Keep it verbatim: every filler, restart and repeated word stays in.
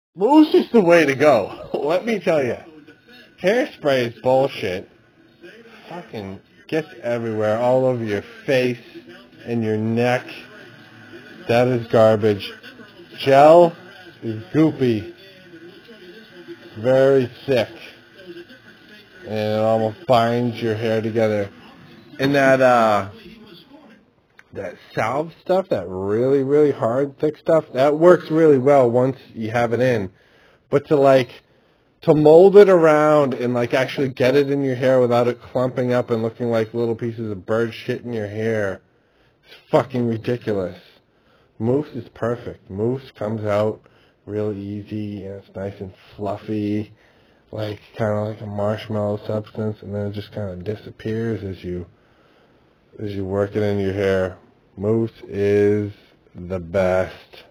Mousse is the way to go. Let me tell you. Hairspray is bullshit. Fucking gets everywhere, all over your face and your neck. That is garbage. Gel is goopy. Very thick. And it almost binds your hair together. And that, uh, that salve stuff, that really, really hard, thick stuff, that works really well once you have it in. But to, like, to mold it around and, like, actually get it in your hair without it clumping up and looking like little pieces of bird shit in your hair, it's fucking ridiculous. Mousse is perfect. Mousse comes out real easy, and it's nice and fluffy, like, kind of like a marshmallow substance, and then it just kind of disappears as you, as you work it in your hair. Mousse is the best.